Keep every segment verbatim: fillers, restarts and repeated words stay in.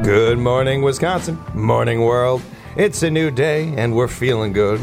Good morning, Wisconsin. Morning, world. It's a new day, and we're feeling good.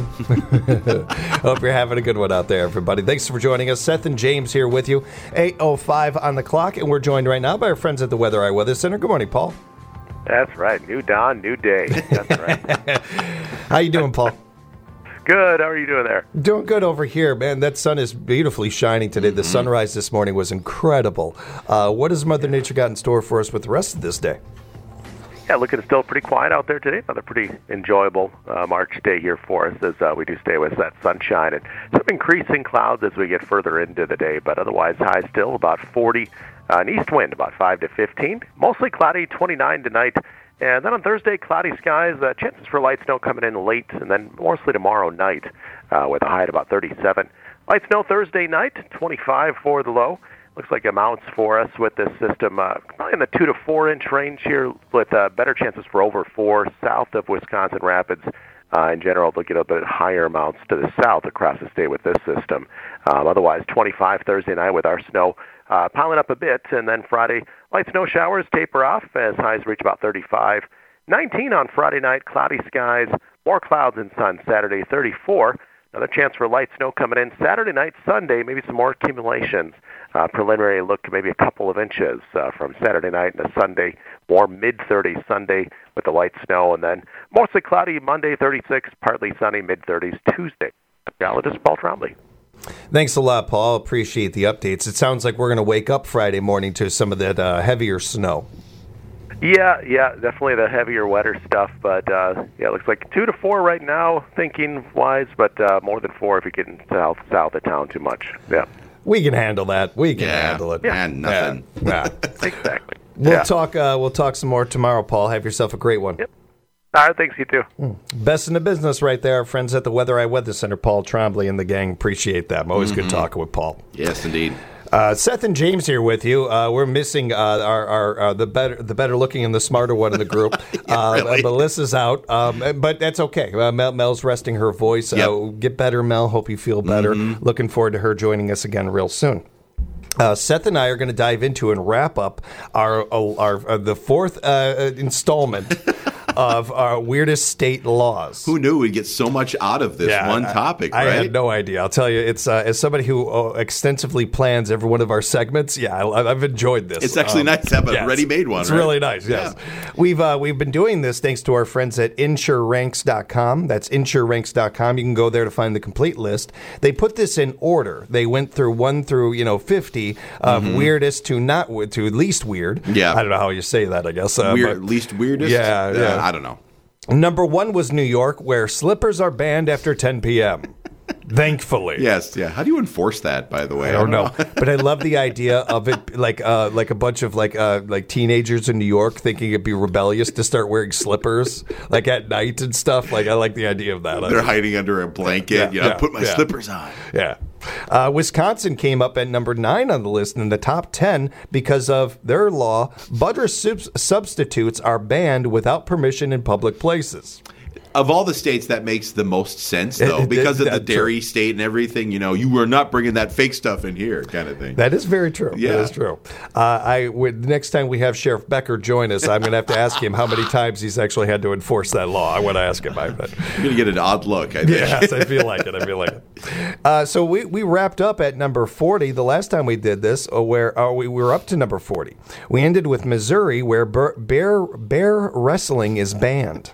Hope you're having a good one out there, everybody. Thanks for joining us. Seth and James here with you. eight oh five on the clock, and we're joined right now by our friends at the Weather Eye Weather Center. Good morning, Paul. That's right. New dawn, new day. That's right. How you doing, Paul? Good. How are you doing there? Doing good over here, man. That sun is beautifully shining today. Mm-hmm. The sunrise this morning was incredible. Uh, what has Mother Nature got in store for us with the rest of this day? Yeah, looking still pretty quiet out there today. Another pretty enjoyable uh, March day here for us as uh, we do stay with that sunshine and some increasing clouds as we get further into the day, but otherwise high still about forty. Uh, an east wind about five to fifteen. Mostly cloudy, twenty-nine tonight. And then on Thursday, cloudy skies, uh, chances for light snow coming in late, and then mostly tomorrow night uh, with a high at about thirty-seven. Light snow Thursday night, twenty-five for the low. Looks like amounts for us with this system, uh, probably in the two to four inch range here, with uh, better chances for over four south of Wisconsin Rapids. Uh, in general, they'll get a bit higher amounts to the south across the state with this system. Um, otherwise, twenty-five Thursday night with our snow uh, piling up a bit, and then Friday, light snow showers taper off as highs reach about thirty-five. nineteen on Friday night, cloudy skies, more clouds and sun Saturday, thirty-four. Another chance for light snow coming in Saturday night, Sunday, maybe some more accumulations. Uh, preliminary look maybe a couple of inches uh, from Saturday night into Sunday, more mid-thirties Sunday with the light snow, and then mostly cloudy Monday, thirty-six, partly sunny, mid-thirties Tuesday. Meteorologist Paul Trombley. Thanks a lot, Paul. Appreciate the updates. It sounds like we're going to wake up Friday morning to some of that uh, heavier snow. Yeah, yeah, definitely the heavier, wetter stuff, but uh, yeah, it looks like two to four right now, thinking-wise, but uh, more than four if you're getting south, south of town too much. Yeah. We can handle that. We can yeah, handle it. Yeah, and nothing. Yeah. Exactly. We'll yeah. talk. Uh, we'll talk some more tomorrow, Paul. Have yourself a great one. Yep. All right, thanks, you too. Mm. Best in the business right there. Our friends at the Weather Eye Weather Center, Paul Trombley and the gang. Appreciate that. Always mm-hmm. good talking with Paul. Yes, indeed. Uh, Seth and James here with you. Uh, we're missing uh, our, our uh, the better the better looking and the smarter one in the group. yeah, uh, really. Melissa's out, um, but that's okay. Uh, Mel, Mel's resting her voice. Yep. Uh, get better, Mel. Hope you feel better. Mm-hmm. Looking forward to her joining us again real soon. Uh, Seth and I are going to dive into and wrap up our, our, our uh, the fourth uh, installment of our weirdest state laws. Who knew we'd get so much out of this yeah, one topic, I, right? I had no idea. I'll tell you, it's uh, as somebody who uh, extensively plans every one of our segments, yeah, I, I've enjoyed this. It's actually um, nice to have a yeah, ready-made one, It's right? really nice, yes. Yeah. We've uh, we've been doing this thanks to our friends at insure ranks dot com. That's insure ranks dot com. You can go there to find the complete list. They put this in order. They went through one through, you know, fifty of mm-hmm. weirdest to not to least weird. Yeah. I don't know how you say that, I guess. Uh, Weird, but, least weirdest? Yeah, uh, yeah. I don't know. Number one was New York, where slippers are banned after ten p.m. Thankfully. Yes, yeah. How do you enforce that, by the way? I don't, I don't know. know. But I love the idea of it, like uh, like a bunch of like uh, like teenagers in New York thinking it'd be rebellious to start wearing slippers like at night and stuff. Like I like the idea of that. They're hiding under a blanket. Yeah, you know, yeah, put my yeah. slippers on. Yeah. Uh, Wisconsin came up at number nine on the list in the top ten because of their law. Butter sub- substitutes are banned without permission in public places. Of all the states, that makes the most sense, though, because of the dairy state and everything. You know, you were not bringing that fake stuff in here, kind of thing. That is very true. Yeah. That is true. Uh, I would, the next time we have Sheriff Becker join us, I'm going to have to ask him how many times he's actually had to enforce that law. I want to ask him. I bet. You're going to get an odd look, I think. Yes, I feel like it. I feel like it. Uh, so we, we wrapped up at number forty. The last time we did this, uh, where uh, we, we were up to number forty. We ended with Missouri, where bear, bear, bear wrestling is banned.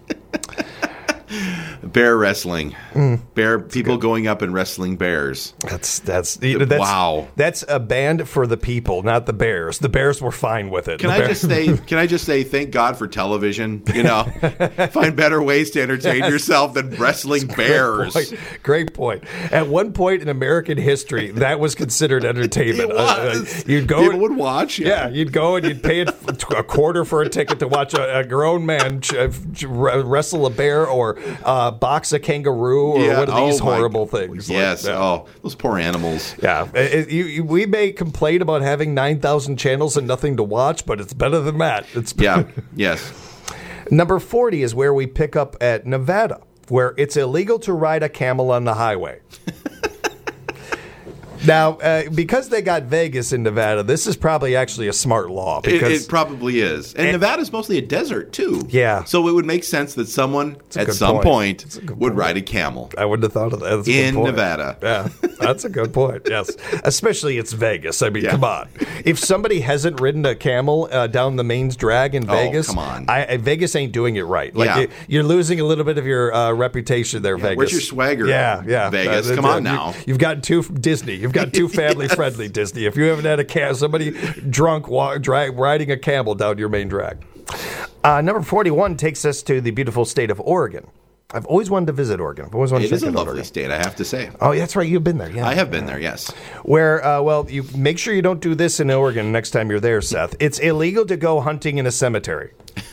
Bear wrestling, mm, bear people good. Going up and wrestling bears. That's that's, you know, that's wow. That's a band for the people, not the bears. The bears were fine with it. Can the I bear- just say? Can I just say? Thank God for television. You know, find better ways to entertain yes. yourself than wrestling that's bears. Great point. Great point. At one point in American history, that was consired entertainment. It was. Uh, you'd go. People and, would watch. Yeah. yeah, you'd go and you'd pay a quarter for a ticket to watch a, a grown man ch- wrestle a bear or uh, box a kangaroo or yeah. one of these oh horrible things. Yes. Like, yeah. Oh, those poor animals. Yeah. It, it, you, you, we may complain about having nine thousand channels and nothing to watch, but it's better than that. It's yeah. Yes. Number forty is where we pick up at Nevada, where it's illegal to ride a camel on the highway. Now, uh, because they got Vegas in Nevada, this is probably actually a smart law. Because it, it probably is. And, and Nevada's mostly a desert, too. Yeah. So it would make sense that someone at some point, point would point. ride a camel. I wouldn't have thought of that. That's a in good point. Nevada. Yeah, that's a good point, yes. Especially it's Vegas. I mean, Yeah. come on. If somebody hasn't ridden a camel uh, down the Maine's Drag in Oh, Vegas, come on. I, I, Vegas ain't doing it right. Like Yeah. you, you're losing a little bit of your uh, reputation there, Vegas. Where's your swagger, Yeah, yeah. Vegas? Uh, Come uh, on you- now. You've got two Disney. You've got two family-friendly Disney. If you haven't had a cam, somebody drunk wa- dra- riding a camel down your main drag. Uh, number forty-one takes us to the beautiful state of Oregon. I've always wanted to visit Oregon. I've always wanted It to is check a out lovely Oregon. state, I have to say. Oh, that's right. You've been there. Yeah, I have been there, yes. Where, uh, well, you make sure you don't do this in Oregon next time you're there, Seth. It's illegal to go hunting in a cemetery.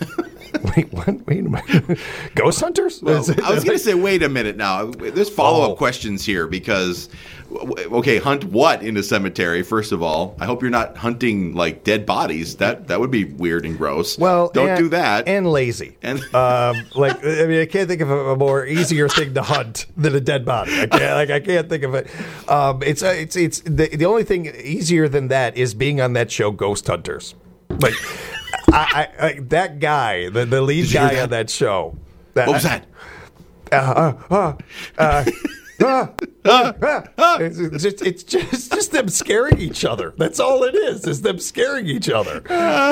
Wait, what? Wait a minute. Ghost hunters? Well, I was going to say, wait a minute now. There's follow-up Oh. questions here because, okay, hunt what in a cemetery, first of all? I hope you're not hunting, like, dead bodies. That that would be weird and gross. Well, don't and, do that. And lazy. And- um, like, I mean, I can't think of a, a more easier thing to hunt than a dead body. I can't, like, I can't think of it. Um, it's uh, it's it's the, the only thing easier than that is being on that show, Ghost Hunters. Like, I, I, I that guy, the, the lead Did you hear guy that? on that show. That, What was that? Uh, uh, uh, uh, uh, uh, uh, it's just it's just just them scaring each other. That's all it is. Is them scaring each other.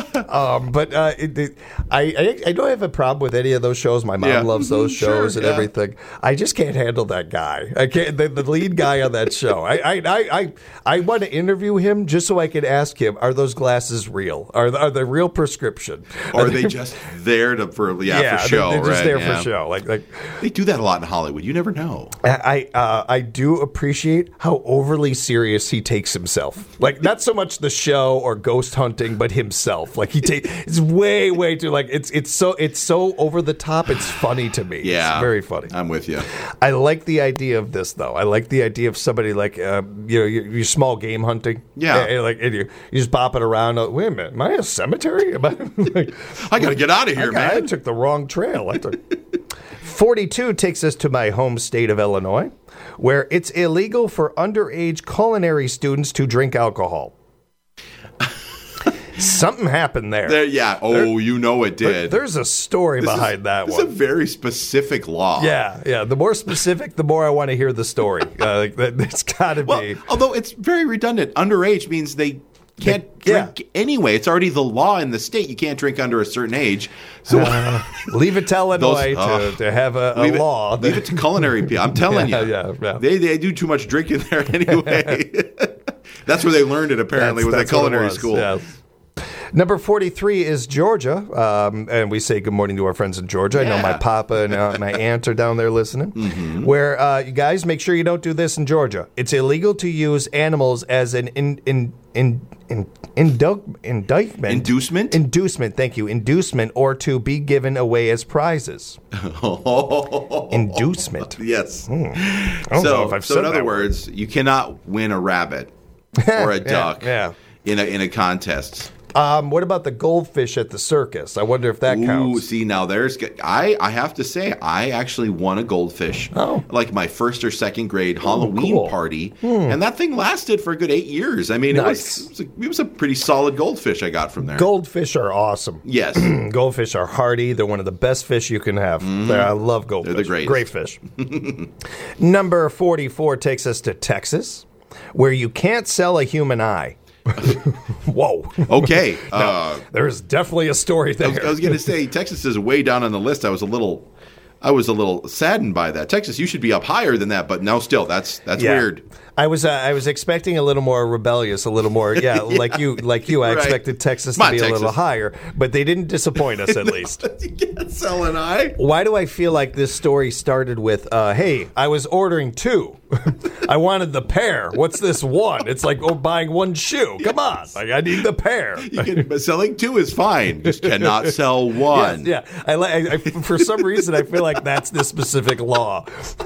Um, but uh, it, it, I, I I don't have a problem with any of those shows. My mom Yeah. loves those Sure, shows and yeah. everything. I just can't handle that guy. I can't. The, the lead guy on that show. I I, I I I want to interview him just so I can ask him: are those glasses real? Are are they real prescription? Or are they just there to for yeah, yeah, for show? they're, they're just right, there yeah. for show. Like like. They do that a lot in Hollywood. You never know. I uh, I do appreciate how overly serious he takes himself. Like not so much the show or ghost hunting, but himself. Like he take it's way way too like it's it's so it's so over the top. It's funny to me. Yeah, it's very funny. I'm with you. I like the idea of this though. I like the idea of somebody like uh, you know you you're small game hunting. Yeah. and, and like and you you just bopping around. Oh, wait a minute, am I in a cemetery? Am I? Like, I got to get out of here, I, I man. took the wrong trail. I took. forty-two takes us to my home state of Illinois, where it's illegal for underage culinary students to drink alcohol. Something happened there. There, yeah. Oh, There- you know it There- did. There's a story This is- behind that this one. is a very specific law. Yeah, yeah. The more specific, the more I want to hear the story. Uh, like, that- it's got to Well, be. although it's very redundant. Underage means they can't They- yeah. drink anyway. It's already the law in the state. You can't drink under a certain age. So Uh, leave it to Illinois Those- to, to have a, a leave, law. it, leave it to culinary people. I'm telling Yeah, you. yeah, yeah. They, they do too much drinking there anyway. That's where they learned it, apparently, was at that's what it culinary was, school. yes. Number forty-three is Georgia, um, and we say good morning to our friends in Georgia. I know my Yeah. papa and uh, my aunt are down there listening. Mm-hmm. Where uh, you guys make sure you don't do this in Georgia. It's illegal to use animals as an in, in, in, in, indu- indictment, Inducement? inducement. Thank you, inducement, or to be given away as prizes. Inducement. Yes. I don't know So, if I've so said in other that word. words, you cannot win a rabbit or a duck yeah. in a in a contest. Um, what about the goldfish at the circus? I wonder if that Ooh, counts. see now there's I I have to say I actually won a goldfish. Oh. Like my first or second grade Halloween cool. party, and that thing lasted for a good eight years. I mean, Nice. it was it was, a, it was a pretty solid goldfish I got from there. Goldfish are awesome. Yes. Goldfish are hardy. They're one of the best fish you can have. They're- I love goldfish. They're the greatest. Great fish. Number forty-four takes us to Texas, where you can't sell a human eye. Whoa. Okay. uh, There's definitely a story I there. was, I was going to say Texas is way down on the list. I was a little, I was a little saddened by that. Texas, you should be up higher than that, but no, still, that's that's Yeah. weird. I was uh, I was expecting a little more rebellious, a little more yeah, like you like you. I Right. expected Texas Come to on, be a little Texas. higher, but they didn't disappoint us at least. You can't sell an eye. Why do I feel like this story started with, uh, hey, I was ordering two. I wanted the pair. What's this one? It's like oh, buying one shoe. Come on. Like, I need the pair. You can, but selling two is fine. Just cannot sell one. Yes, yeah. I, li- I, I, for some reason, I feel like that's the specific law.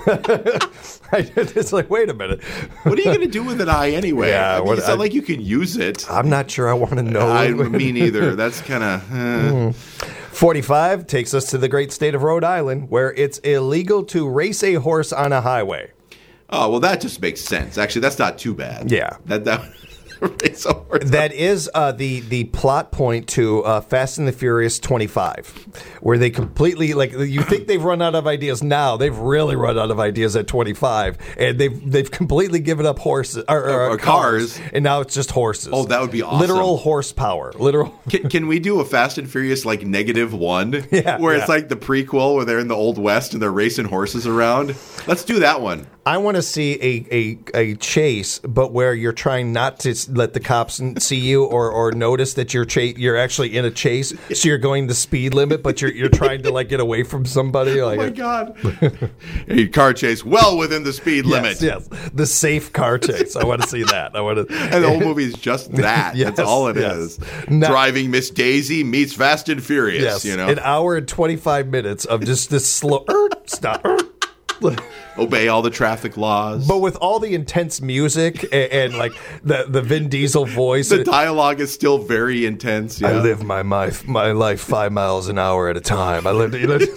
I, it's like, wait a minute. What are you going to do with an eye anyway? Yeah, I mean, what- it's not I- like you can use it. I'm not sure I want to know. I, me neither. That's kind of. Uh, forty-five takes us to the great state of Rhode Island, where it's illegal to race a horse on a highway. Oh, well, that just makes sense. Actually, that's not too bad. Yeah. That that race a horse. That is uh, the the plot point to uh, Fast and the Furious twenty-five, where they completely like you think they've run out of ideas now. They've really run out of ideas at twenty-five, and they've they've completely given up horses or, or, Or cars, cars. and now it's just horses. Oh, that would be awesome. Literal horsepower. Literal. Can, can we do a Fast and Furious like negative one? Yeah, where yeah. it's like the prequel where they're in the Old West and they're racing horses around? Let's do that one. I want to see a, a, a chase, but where you're trying not to s- let the cops n- see you or, or notice that you're cha- you're actually in a chase. So you're going the speed limit, but you're you're trying to like get away from somebody. Like Oh my God! A car chase well within the speed limit. Yes, yes, the safe car chase. I want to see that. I want to. And the whole movie is just that. Yes, That's all it yes. is. Not- Driving Miss Daisy meets Fast and Furious. Yes, You know, an hour and twenty-five minutes of just this slow er, stop. er. obey all the traffic laws. But with all the intense music and, and like the the Vin Diesel voice, the dialogue is still very intense. Yeah. I live my, my my life five miles an hour at a time. I live. You know,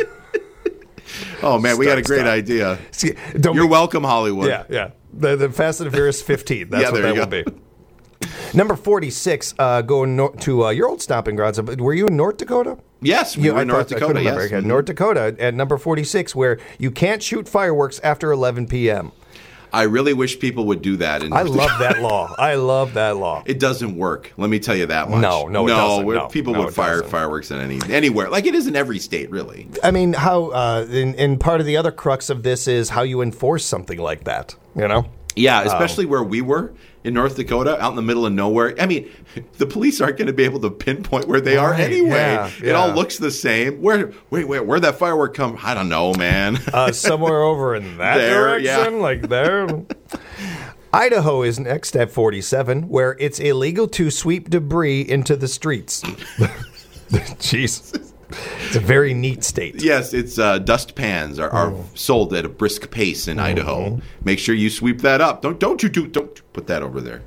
Oh man, we got a Stop, great stop. idea. See, don't You're be- welcome, Hollywood. Yeah, yeah. The, the Fast and the Furious fifteen. That's Yeah, what there that you will be. Number forty-six, uh, going nor- to uh, your old stomping grounds. Were you in North Dakota? Yes, we You- were I in North thought- I Dakota. couldn't remember. Yes. Okay, North Dakota at number forty-six, where you can't shoot fireworks after eleven p.m. I really wish people would do that. In I North love that law. I love that law. It doesn't work. Let me tell you that much. No, no, it doesn't. where No, people no, would it fire doesn't. fireworks in any anywhere, like it is in every state, really. I mean, how? Uh, and, and part of the other crux of this is how you enforce something like that. You know? Yeah, especially where we were in North Dakota, out in the middle of nowhere. I mean, the police aren't going to be able to pinpoint where they are Right, anyway. yeah, It yeah. all looks the same. Where? Wait, wait, where'd that firework come? I don't know, man. Uh, somewhere over in that There, direction, yeah. like there. Idaho is next at forty-seven, where it's illegal to sweep debris into the streets. Jeez. It's a very neat state. Yes, it's uh, dust pans are, are Oh. sold at a brisk pace in Idaho. Make sure you sweep that up. Don't don't you do don't put that over there.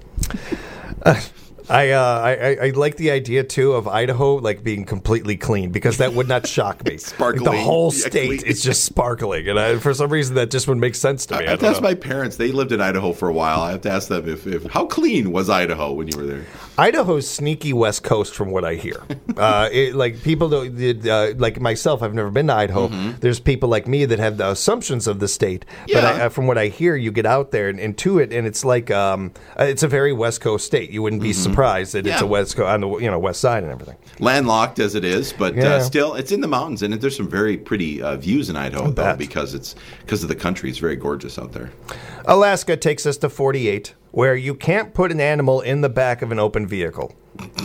I, uh, I I I like the idea too of Idaho like being completely clean because that would not shock me. Like, the Sparkling. whole Yeah, state clean. is just sparkling, and I, for some reason that just would make sense to me. I I, have to don't ask know. my parents. They lived in Idaho for a while. I have to ask them if, if how clean was Idaho when you were there. Idaho's sneaky West Coast, from what I hear. uh, it, like people, don't, uh, like myself, I've never been to Idaho. There's people like me that have the assumptions of the state, but Yeah. I, uh, from what I hear, you get out there and, and to it, and it's like um, uh, it's a very West Coast state. You wouldn't be surprised that it's Yeah. a West Coast on the you know west side and everything. Landlocked as it is, but Yeah. uh, still, it's in the mountains, and there's some very pretty uh, views in Idaho, though, bet. because it's because of the country. It's very gorgeous out there. Alaska takes us to forty-eight, where you can't put an animal in the back of an open vehicle.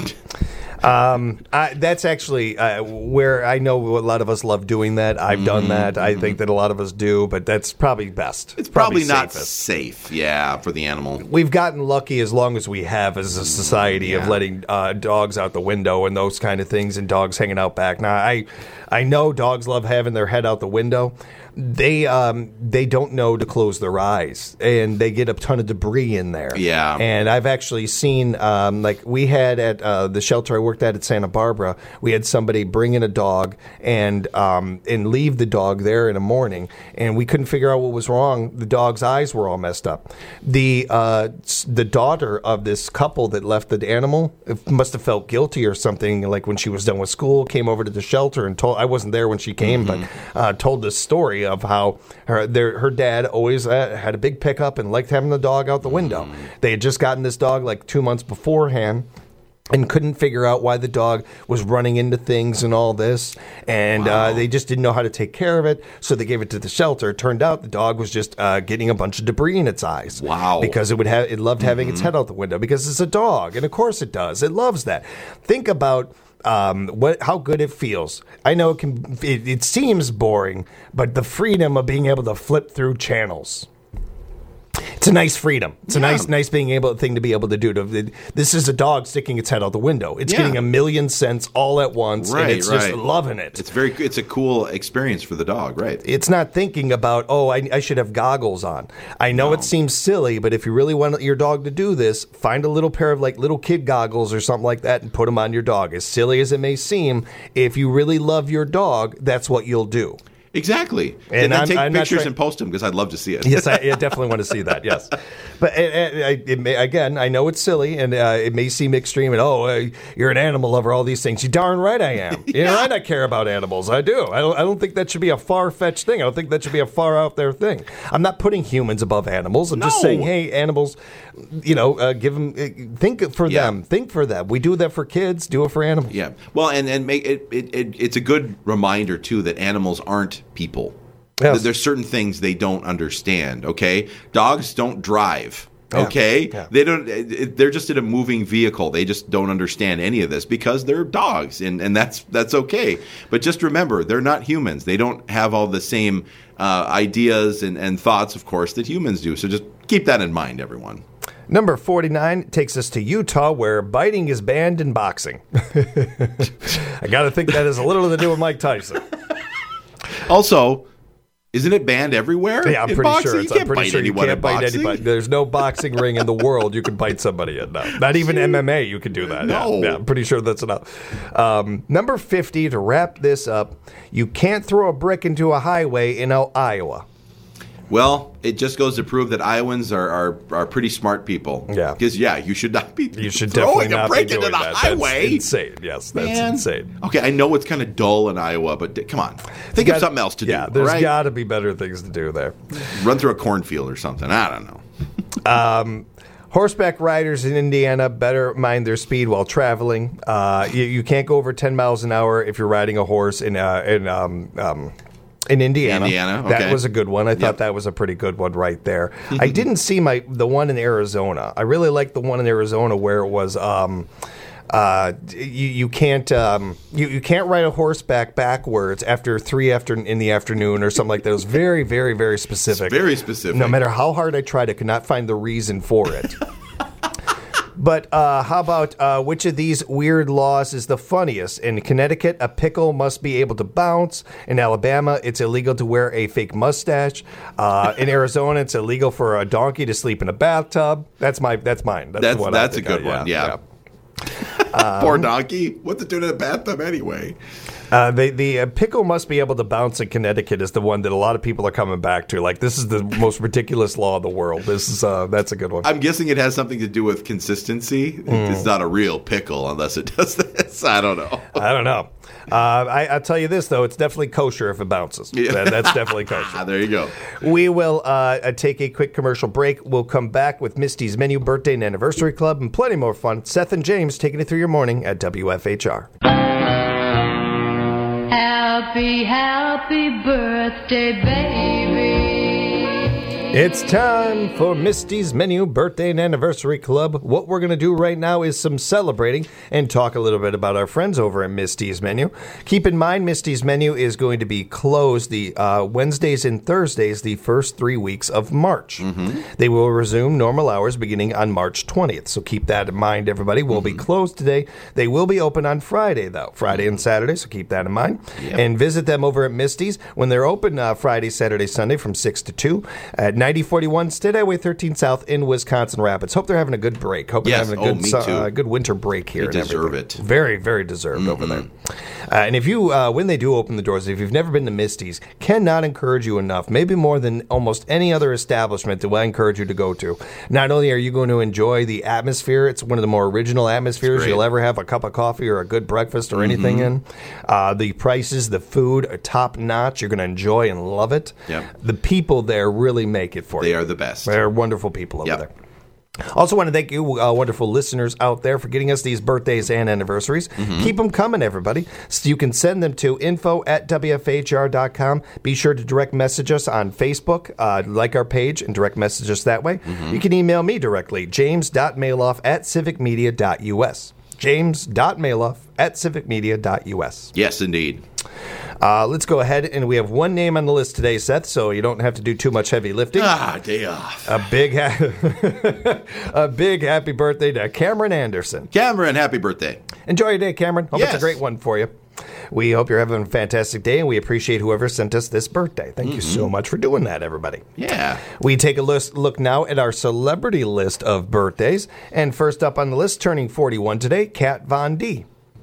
Um, I, that's actually uh, where I know a lot of us love doing that. I've done that. I think that a lot of us do, but that's probably best. It's probably, not safest. safe, yeah, for the animal. We've gotten lucky as long as we have as a society of Yeah. letting uh, dogs out the window and those kind of things, and dogs hanging out back. Now, I, I know dogs love having their head out the window. They um they don't know to close their eyes, and they get a ton of debris in there. Yeah. And I've actually seen um like we had at uh, the shelter I worked at at Santa Barbara, we had somebody bring in a dog and um and leave the dog there in the morning, and we couldn't figure out what was wrong. The dog's eyes were all messed up. The uh s- the daughter of this couple that left the animal must have felt guilty or something. Like when she was done with school, came over to the shelter and told. I wasn't there when she came, but uh, told this story of how her their, her dad always uh, had a big pickup and liked having the dog out the window. They had just gotten this dog like two months beforehand and couldn't figure out why the dog was running into things and all this. And uh, they just didn't know how to take care of it, so they gave it to the shelter. It turned out the dog was just uh, getting a bunch of debris in its eyes. Wow. Because it would have it loved having its head out the window because it's a dog, and of course it does. It loves that. Think about um, what how good it feels. I know it can. It, it seems boring, but the freedom of being able to flip through channels. It's a nice freedom. It's a Yeah. nice, nice being able thing to be able to do. To this is a dog sticking its head out the window. It's Yeah. getting a million cents all at once, Right, and it's just right. loving it. It's very it's a cool experience for the dog, right? It's not thinking about, oh, I, I should have goggles on. I know it seems silly, but if you really want your dog to do this, find a little pair of like little kid goggles or something like that and put them on your dog. As silly as it may seem, if you really love your dog, that's what you'll do. Exactly. And And then I'm- take I'm not pictures try- and post them because I'd love to see it. Yes, I, I definitely want to see that. Yes, but it, it, it may, again, I know it's silly and uh, it may seem extreme. And oh, uh, you're an animal lover, all these things. You darn right I am. You know, right, I care about animals. I do. I don't. I don't think that should be a far fetched thing. I don't think that should be a far out there thing. I'm not putting humans above animals. I'm just No. saying, hey, animals. You know, uh, give them. Uh, think for Yeah. them. Think for them. We do that for kids. Do it for animals. Yeah. Well, and and make it, it, it it's a good reminder too that animals aren't people. Yes. That there's certain things they don't understand. Okay, dogs don't drive. Yeah. Okay, Yeah. they don't. it- They're just in a moving vehicle. They just don't understand any of this because they're dogs, and and that's that's okay. But just remember, they're not humans. They don't have all the same uh, ideas and, and thoughts, of course, that humans do. So just keep that in mind, everyone. Number forty-nine takes us to Utah, where biting is banned in boxing. I got to think that has a little to do with Mike Tyson. Also, isn't it banned everywhere? Yeah, I'm in pretty boxing? sure. You It's, can't I'm pretty bite sure you anyone can't in bite boxing. anybody. There's no boxing ring in the world you can bite somebody in. No. Not even M M A you can do that. No. Yeah, yeah, I'm pretty sure that's enough. Um, number fifty, to wrap this up, you can't throw a brick into a highway in uh, Iowa. Well, it just goes to prove that Iowans are are, are pretty smart people. Yeah. Because, yeah, you should not be You should definitely throwing a not brick be doing into the that. highway. That's insane. Yes, that's Man. insane. Okay, I know it's kind of dull in Iowa, but d- come on. Think of Got- something else to yeah, do. there's all right? got to be better things to do there. Run through a cornfield or something. I don't know. Horseback riders in Indiana better mind their speed while traveling. Uh, you, you can't go over ten miles an hour if you're riding a horse in uh, in um, um, in Indiana. Indiana, That okay. was a good one. I thought Yep. that was a pretty good one right there. I didn't see my the one in Arizona. I really liked the one in Arizona where it was. Um, uh, you you can't um, you, you can't ride a horseback backwards after three after in the afternoon or something like that. It was very very very specific. Very specific. No matter how hard I tried, I could not find the reason for it. But uh, how about uh, which of these weird laws is the funniest? In Connecticut, a pickle must be able to bounce. In Alabama, it's illegal to wear a fake mustache. Uh, in Arizona, it's illegal for a donkey to sleep in a bathtub. That's my that's mine. That's, That's- the one I that's a think good I- one, yeah. Poor donkey. What's it doing in the bathtub anyway? Uh, the the uh, pickle must be able to bounce in Connecticut is the one that a lot of people are coming back to. Like, this is the most ridiculous law in the world. This is uh, that's a good one. I'm guessing it has something to do with consistency. It's not a real pickle unless it does this. I don't know. I don't know. Uh, I, I'll tell you this, though. It's definitely kosher if it bounces. Yeah. That, that's definitely Ah, kosher. there you go. We will uh, uh, take a quick commercial break. We'll come back with Misty's Menu Birthday and Anniversary Club and plenty more fun. Seth and James taking it through your morning at W F H R. Happy, happy birthday, baby. It's time for Misty's Menu Birthday and Anniversary Club. What we're going to do right now is some celebrating and talk a little bit about our friends over at Misty's Menu. Keep in mind, Misty's Menu is going to be closed the uh, Wednesdays and Thursdays the first three weeks of March. They will resume normal hours beginning on March twentieth, so keep that in mind, everybody. We'll be closed today. They will be open on Friday, though, Friday and Saturday, so keep that in mind. And visit them over at Misty's when they're open uh, Friday, Saturday, Sunday from six to two at ninety forty-one State Highway thirteen South in Wisconsin Rapids. Hope they're having a good break. Hope Yes. they're having a Oh, good, me su- too. uh, good winter break here. They and deserve everything. it. Very, very deserved over there. Uh, and if you, uh, when they do open the doors, if you've never been to Misty's, cannot encourage you enough. Maybe more than almost any other establishment that I encourage you to go to. Not only are you going to enjoy the atmosphere, it's one of the more original atmospheres great. you'll ever have a cup of coffee or a good breakfast or anything in. Uh, the prices, the food are top notch. You're going to enjoy and love it. Yep. The people there really make it for They you. are the best. They're wonderful people over Yep. there. Also want to thank you, uh, wonderful listeners out there, for getting us these birthdays and anniversaries. Keep them coming, everybody. So you can send them to info at W F H R dot com. Be sure to direct message us on Facebook, uh, like our page, and direct message us that way. You can email me directly, james dot mailoff at civic media dot u s. james dot mailoff at civic media dot u s. Yes, indeed. Uh, let's go ahead, and we have one name on the list today, Seth, so you don't have to do too much heavy lifting. Ah, day off. A big, ha- a big happy birthday to Cameron Anderson. Cameron, happy birthday. Enjoy your day, Cameron. Hope it's a Yes. great one for you. We hope you're having a fantastic day, and we appreciate whoever sent us this birthday. Thank you so much for doing that, everybody. Yeah. We take a list, look now at our celebrity list of birthdays, and first up on the list, turning forty-one today, Kat Von D.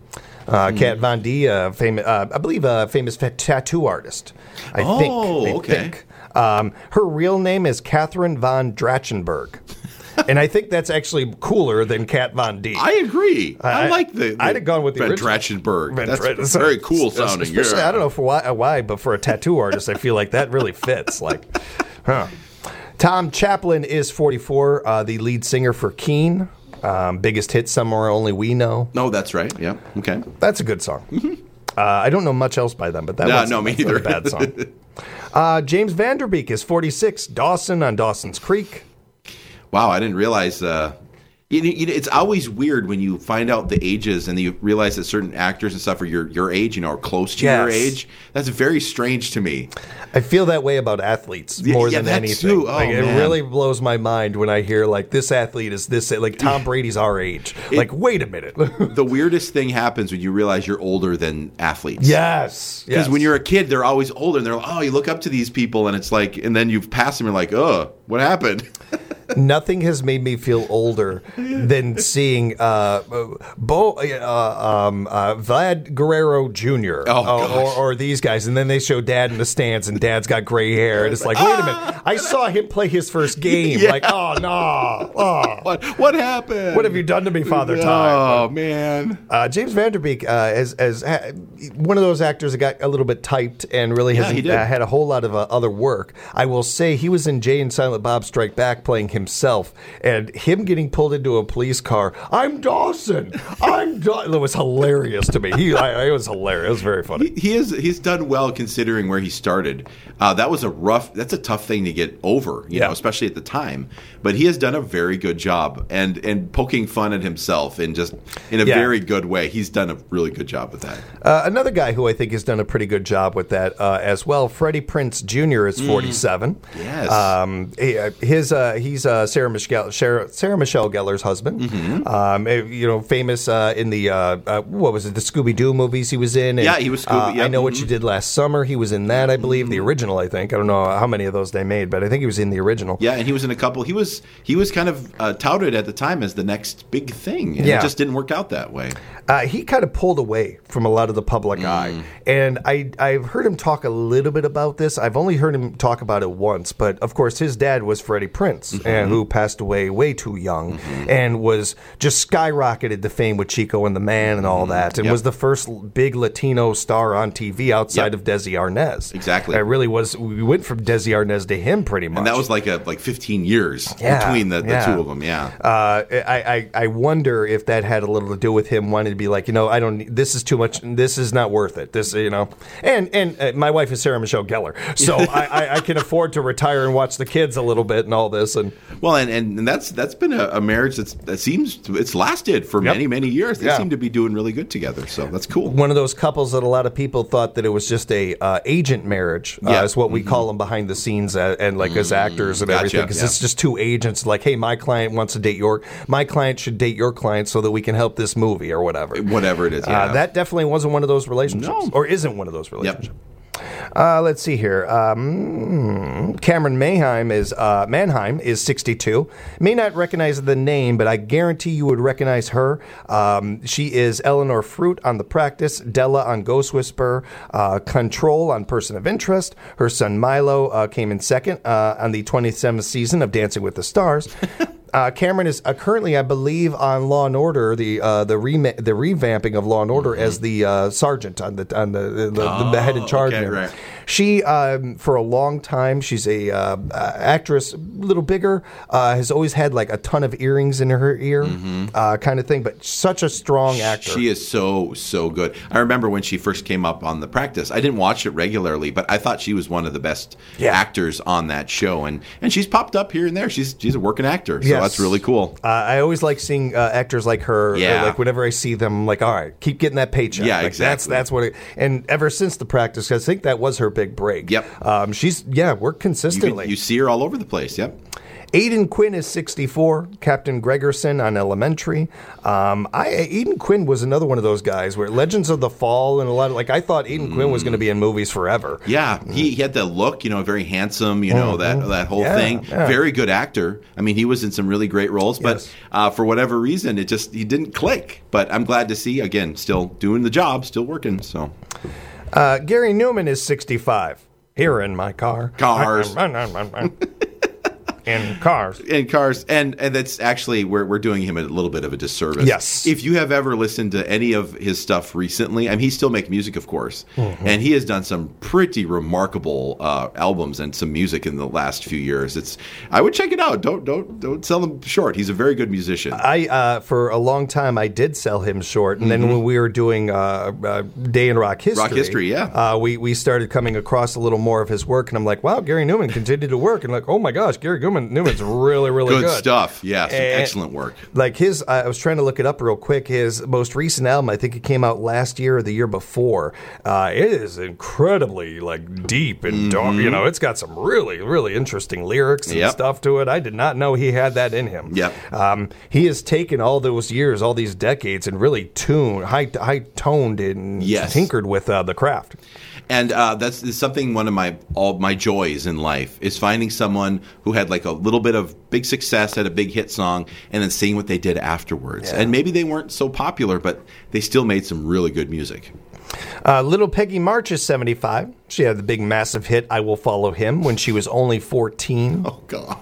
Uh, Kat Von D, uh, fam- uh, I believe a famous fa- tattoo artist. I Oh, think. I okay. think. Um, her real name is Catherine von Drachenberg. And I think that's actually cooler than Kat Von D. I agree. I, I- like the, the I'd have gone with the Van original. Drachenberg. Van That's Dra- very cool sounding. Especially, yeah. I don't know for why, why, but for a tattoo artist, I feel like that really fits. Like, huh. Tom Chaplin is forty-four, uh, the lead singer for Keane. Um, biggest hit, Somewhere Only We Know. No, that's right. Yeah. Okay. That's a good song. Uh, I don't know much else by them, but that No, was no, me that's not either. a bad song. Uh, James Vanderbeek is forty-six, Dawson on Dawson's Creek. Wow, I didn't realize. Uh, you know, you know, it's always weird when you find out the ages and you realize that certain actors and stuff are your, your age, you know, or close to your Yes. age. That's very strange to me. I feel that way about athletes Yeah, more yeah, than that anything. too. Oh, like, it man. really blows my mind when I hear like this athlete is this like Tom Brady's our age. like, wait a minute. The weirdest thing happens when you realize you're older than athletes. yes. Because yes. when you're a kid, they're always older, and they're like, oh, you look up to these people, and it's like, and then you've passed them, you're like, oh, what happened? Nothing has made me feel older than seeing uh, Bo, uh, um, uh, Vlad Guerrero Junior Oh, uh, gosh. or, or these guys, and then they show Dad in the stands, and Dad's got gray hair, and it's like, wait a minute, I saw him play his first game. Yeah. Like, oh no, oh, What what happened? what have you done to me, Father Oh, Time? man. Uh, James Vanderbeek, uh, as as ha- one of those actors that got a little bit typed and really Yeah, hasn't he did. uh, had a whole lot of uh, other work. I will say he was in Jay and Silent Bob Strike Back playing himself, and him getting pulled into a police car. I'm Dawson. I'm Dawson. It was hilarious to me. He, I, it was hilarious. It was very funny. He is he's done well considering where he started. Uh, that was a rough. That's a tough thing to get over, you Yeah. know, especially at the time. But he has done a very good job, and and poking fun at himself and just in a Yeah. very good way. He's done a really good job with that. Uh, another guy who I think has done a pretty good job with that uh, as well, Freddie Prinze Junior is forty-seven. Yes. Um, he, uh, his uh, he's uh, Sarah Michelle Sarah, Sarah Michelle Gellar's husband. Mm-hmm. Um, eh, you know, famous uh, in the uh, uh, what was it, the Scooby Doo movies he was in. And, Yeah, he was Scooby- Uh, yep, I Know What mhm. You Did Last Summer. He was in that, I believe, the original. I think I don't know how many of those they made, but I think he was in the original. Yeah, and he was in a couple. He was he was kind of uh, touted at the time as the next big thing, and Yeah. it just didn't work out that way. Uh, he kind of pulled away from a lot of the public Mm. eye. And I, I've heard him talk a little bit about this. I've only heard him talk about it once. But, of course, his dad was Freddie Prinze, Mm-hmm. and who passed away way too young and was just skyrocketed to fame with Chico and the Man and all that, and Yep. was the first l- big Latino star on T V outside Yep. of Desi Arnaz. Exactly. It really was. We went from Desi Arnaz to him pretty much. And that was like a like fifteen years Yeah, between the, the yeah. two of them. Yeah. Uh, I, I I wonder if that had a little to do with him wanting to be like, you know, I don't. This is too much. This is not worth it. This, you know, and and uh, my wife is Sarah Michelle Gellar, so I, I, I can afford to retire and watch the kids a little bit and all this. And Well, and, and, and that's that's been a, a marriage that's that seems to, it's lasted for Yep. many many years. They Yeah. seem to be doing really good together, so that's cool. one of those couples that a lot of people thought that it was just a uh, agent marriage, uh, Yeah. is what we call them behind the scenes, uh, and like as actors and Gotcha, everything, because yeah. it's just two agents. Like, hey, my client wants to date your, my client should date your client so that we can help this movie or whatever. Whatever it is, yeah. Uh, that definitely wasn't one of those relationships, No. or isn't one of those relationships. Uh, let's see here. Um, Cameron Mayheim is uh, Mannheim is sixty-two. May not recognize the name, but I guarantee you would recognize her. Um, she is Eleanor Fruit on The Practice, Della on Ghost Whisperer, uh, Control on Person of Interest. Her son Milo uh, came in second uh, on the twenty-seventh season of Dancing with the Stars. Uh, Cameron is uh, currently, I believe, on Law and Order, the uh, the rema- the revamping of Law and Order as the uh, sergeant on the on the the, the, the head in charge. okay, there. right. She, um, for a long time, she's a uh, uh, actress, a little bigger, uh, has always had like a ton of earrings in her ear, uh, kind of thing. But such a strong actor. She is so, so good. I remember when she first came up on The Practice. I didn't watch it regularly, but I thought she was one of the best Yeah. actors on that show. And and she's popped up here and there. She's she's a working actor, so Yes. that's really cool. Uh, I always like seeing uh, actors like her. uh, Yeah. Like whenever I see them, I'm like, all right, keep getting that paycheck. Yeah, like, That's exactly. that's what. It, and ever since The Practice, I think that was her big break. Yep. Um, she's yeah worked You, can- consistently. you see her all over the place. Yep. Aiden Quinn is sixty-four. Captain Gregerson on Elementary. Um, I Aiden Quinn was another one of those guys where Legends of the Fall and a lot of like I thought Aiden mm. Quinn was going to be in movies forever. Yeah, he, he had the look, you know, very handsome, you know, mm-hmm. that that whole yeah, thing. Yeah. Very good actor. I mean, he was in some really great roles, but yes. uh, for whatever reason, it just he didn't click. But I'm glad to see again, still doing the job, still working. So, uh, Gary Newman is sixty-five. Here in my car. Cars. In cars. In cars. And and that's actually, we're, we're doing him a little bit of a disservice. Yes. If you have ever listened to any of his stuff recently, I mean, he still makes music, of course. Mm-hmm. And he has done some pretty remarkable uh, albums and some music in the last few years. It's I would check it out. Don't don't don't sell him short. He's a very good musician. I uh, for a long time, I did sell him short. And mm-hmm. then when we were doing uh, uh, Day in Rock History. Rock History, yeah. Uh, we, we started coming across a little more of his work. And I'm like, wow, Gary Newman continued to work. And like, oh my gosh, Gary Newman. Newman's really, really good. Good stuff. Yeah, some and excellent work. Like his, I was trying to look it up real quick. His most recent album, I think it came out last year or the year before. Uh, it is incredibly like deep and mm-hmm. dark. You know, it's got some really, really interesting lyrics and yep. stuff to it. I did not know he had that in him. Yep. Um, he has taken all those years, all these decades, and really tuned, high, high toned and yes. tinkered with uh, the craft. And uh, that's is something, one of my all my joys in life is finding someone who had like a little bit of big success, had a big hit song, and then seeing what they did afterwards. Yeah. And maybe they weren't so popular, but they still made some really good music. Uh, little Peggy March is seventy-five. She had the big massive hit, I Will Follow Him, when she was only fourteen. Oh, God.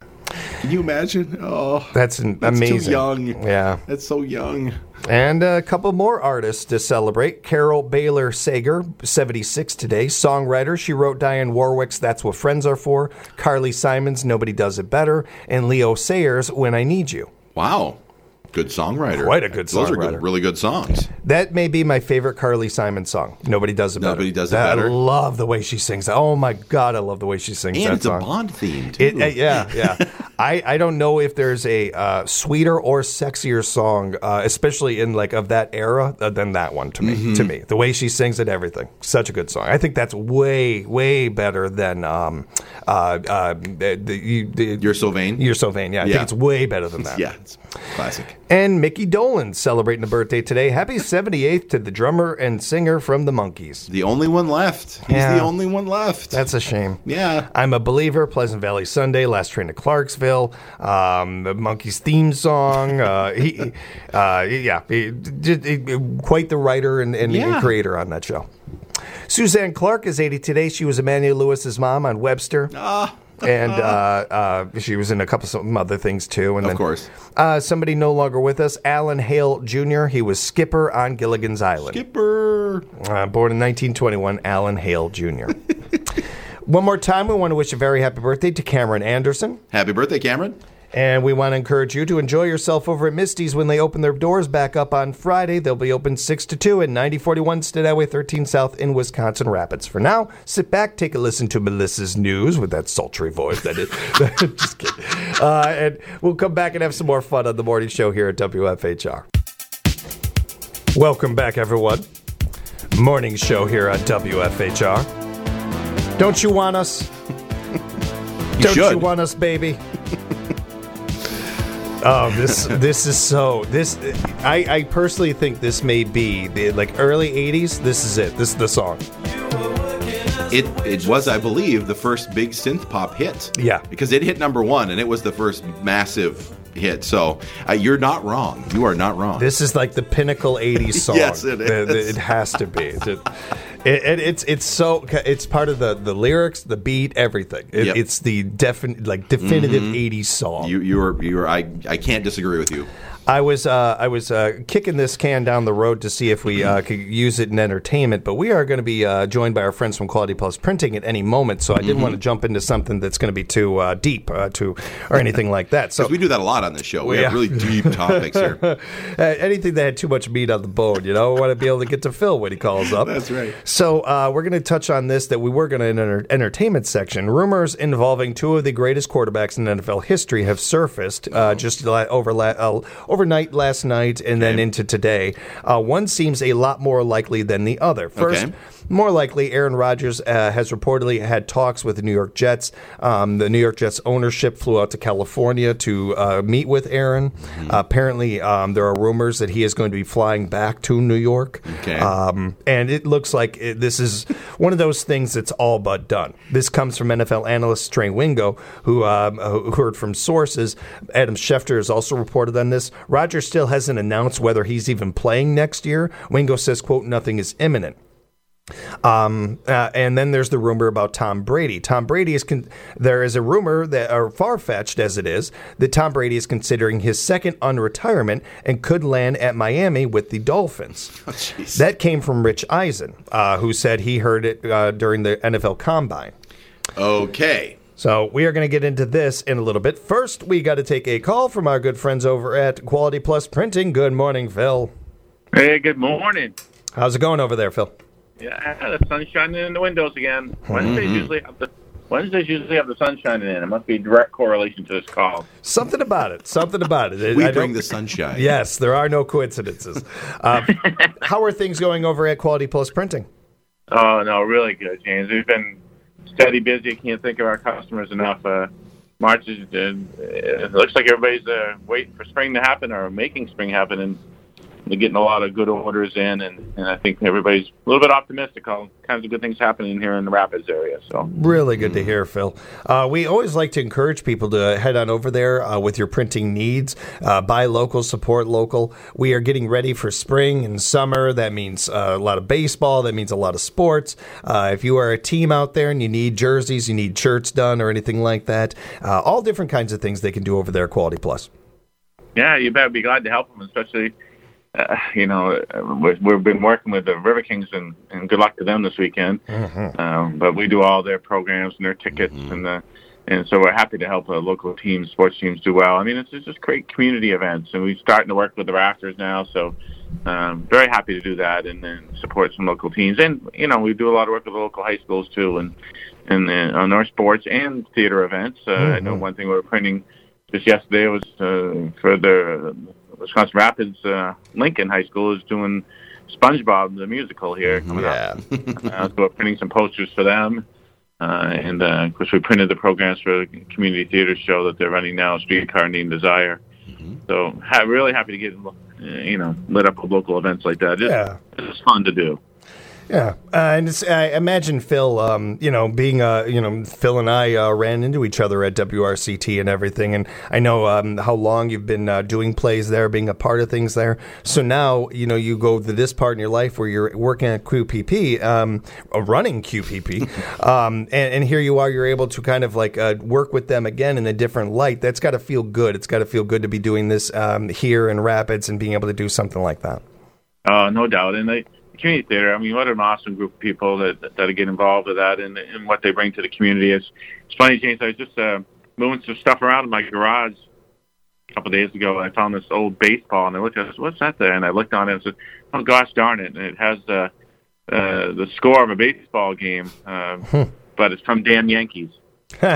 Can you imagine? Oh, that's, an, that's amazing. Too young. Yeah, that's so young. And a couple more artists to celebrate. Carol Baylor Sager, seventy-six today. Songwriter. She wrote Diane Warwick's That's What Friends Are For. Carly Simon's Nobody Does It Better. And Leo Sayers' When I Need You. Wow. Good songwriter. Quite a good Those songwriter. are good, really good songs. That may be my favorite Carly Simon song. Nobody Does It Better. Nobody Does It that, Better. I love the way she sings. Oh, my God, I love the way she sings and that it's song. a Bond theme, too. It, uh, yeah, yeah. I, I don't know if there's a uh, sweeter or sexier song, uh, especially in like of that era, uh, than that one to me. Mm-hmm. To me, the way she sings it, everything, such a good song. I think that's way, way better than um, uh, uh, the, the, the, You're So Vain. You're So Vain. Yeah, I yeah. think it's way better than that. Yeah, it's classic. And Mickey Dolenz celebrating a birthday today. Happy seventy-eighth to the drummer and singer from the Monkees. The only one left. He's Yeah. the only one left. That's a shame. Yeah. I'm a Believer, Pleasant Valley Sunday, Last Train to Clarksville, um, the Monkees theme song. Uh, he, uh, yeah, he, he, he, quite the writer and, and, Yeah. and creator on that show. Suzanne Clark is eighty today. She was Emmanuel Lewis's mom on Webster. Ah. And uh, uh, she was in a couple some other things too. And Of then, course. Uh, somebody no longer with us, Alan Hale Junior He was skipper on Gilligan's Island. Skipper. Uh, born in nineteen twenty-one, Alan Hale Junior One more time, we want to wish a very happy birthday to Cameron Anderson. Happy birthday, Cameron. And we want to encourage you to enjoy yourself over at Misty's when they open their doors back up on Friday. They'll be open six to two at ninety forty-one State Highway thirteen South in Wisconsin Rapids. For now, sit back, take a listen to Melissa's news with that sultry voice. That is, just kidding. Uh, and we'll come back and have some more fun on the morning show here at W F H R. Welcome back, everyone. Morning show here at W F H R. Don't you want us? You Don't should. you want us, baby? Oh, this this is so this. I, I personally think this may be the like early eighties. This is it. This is the song. It it was, I believe, the first big synth pop hit. Yeah. Because it hit number one, and it was the first massive hit. So uh, you're not wrong. You are not wrong. This is like the pinnacle eighties song. Yes, it is. The- the- It has to be. It, it, it, it's it's so it's part of the, the lyrics, the beat, everything. It, Yep. It's the defin, like definitive Mhm. eighties song. You you are you are I I can't disagree with you. I was uh, I was uh, kicking this can down the road to see if we uh, could use it in entertainment, but we are going to be uh, joined by our friends from Quality Plus Printing at any moment. So I didn't Mhm. want to jump into something that's going to be too uh, deep, uh, to or anything like that. So Because we do that a lot on this show. We Yeah. have really deep topics here. uh, anything that had too much meat on the bone, you know, I want to be able to get to Phil when he calls up. That's right. So uh, we're going to touch on this that we were going to in our entertainment section. Rumors involving two of the greatest quarterbacks in N F L history have surfaced uh, just la- over la- uh, overnight last night and then into today. Uh, one seems a lot more likely than the other. First, Okay. more likely, Aaron Rodgers uh, has reportedly had talks with the New York Jets. Um, the New York Jets ownership flew out to California to uh, meet with Aaron. Mm-hmm. Uh, apparently, um, there are rumors that he is going to be flying back to New York. Okay. Um, and it looks like it, this is one of those things that's all but done. This comes from N F L analyst Trey Wingo, who, um, who heard from sources. Adam Schefter has also reported on this. Rodgers still hasn't announced whether he's even playing next year. Wingo says, quote, nothing is imminent. Um, uh, and then there's the rumor about Tom Brady. Tom Brady is con- there is a rumor that, or far-fetched as it is, that Tom Brady is considering his second unretirement and could land at Miami with the Dolphins. Oh, that came from Rich Eisen, uh, who said he heard it uh, during the N F L Combine. Okay. So we are going to get into this in a little bit. First, we got to take a call from our good friends over at Quality Plus Printing. Good morning, Phil. Hey, good morning. How's it going over there, Phil? Yeah, the sun's shining in the windows again. Wednesdays Mm-hmm. usually have the Wednesdays usually have the sun shining in. It must be a direct correlation to this call. Something about it. Something about it. We I bring don't- the sunshine. Yes, there are no coincidences. Uh, how are things going over at Quality Plus Printing? Oh no, really good, James. We've been steady busy. I can't think of our customers enough. Uh, March is. Uh, it looks like everybody's uh, waiting for spring to happen or making spring happen, and they're getting a lot of good orders in, and, and I think everybody's a little bit optimistic. All kinds of good things happening here in the Rapids area. So Really good to hear, Phil. Uh, we always like to encourage people to head on over there uh, with your printing needs. Uh, buy local, support local. We are getting ready for spring and summer. That means uh, a lot of baseball. That means a lot of sports. Uh, if you are a team out there and you need jerseys, you need shirts done or anything like that, uh, all different kinds of things they can do over there at Quality Plus. yeah, you better be glad to help them, especially. Uh, you know, we've, we've been working with the River Kings, and, and good luck to them this weekend. Mm-hmm. Um, but we do all their programs and their tickets, mm-hmm. and the, and so we're happy to help uh, local teams, sports teams do well. I mean, it's, it's just great community events, and we're starting to work with the Rafters now, so um, very happy to do that and then support some local teams. And, you know, we do a lot of work with the local high schools, too, and, and uh, on our sports and theater events. Uh, mm-hmm. I know one thing we were printing just yesterday was uh, for the Wisconsin Rapids, uh, Lincoln High School is doing SpongeBob the musical here coming yeah. up. uh, so we're printing some posters for them, uh, and uh, of course we printed the programs for the community theater show that they're running now, Streetcar Named Desire. Mm-hmm. So ha- really happy to get uh, you know lit up with local events like that. It's, yeah. it's fun to do. Yeah, uh, and it's, I imagine Phil, um, you know, being, uh, you know, Phil and I uh, ran into each other at W R C T and everything, and I know um, how long you've been uh, doing plays there, being a part of things there. So now, you know, you go to this part in your life where you're working at Q P P, um, uh, running Q P P, um, and, and here you are, you're able to kind of like uh, work with them again in a different light. That's got to feel good. It's got to feel good to be doing this um, here in Rapids and being able to do something like that. Uh, no doubt, and they. Community theater. I mean, what an awesome group of people that that get involved with that and, and what they bring to the community. It's, it's funny, James. I was just uh, moving some stuff around in my garage a couple of days ago. And I found this old baseball, and I looked at it. What's that there? And I looked on it and said, "Oh gosh, darn it!" And it has the uh, uh, the score of a baseball game, uh, but it's from Damn Yankees. When